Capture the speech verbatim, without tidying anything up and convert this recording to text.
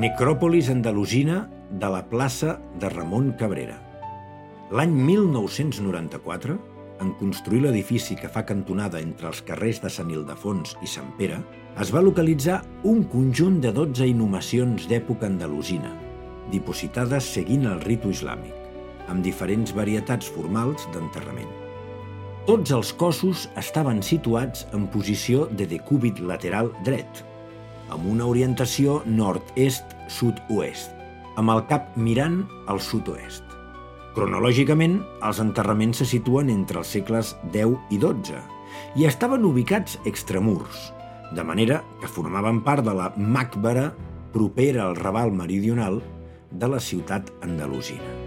Necròpolis andalusina de la plaça de Ramon Cabrera. L'any mil nou-cents noranta-quatre, en construir l'edifici que fa cantonada entre els carrers de Sant Ildefons i Sant Pere, es va localitzar un conjunt de dotze inhumacions d'època andalusina, dipositades seguint el ritu islàmic, amb diferents varietats formals d'enterrament. Tots els cossos estaven situats en posició de decúbit lateral dret, amb una orientació nord-est-sud-oest, amb el cap mirant al sud-oest. Cronològicament, els enterraments se situen entre els segles deu i dotze i estaven ubicats extramurs, de manera que formaven part de la màqubara propera al raval meridional de la ciutat andalusina.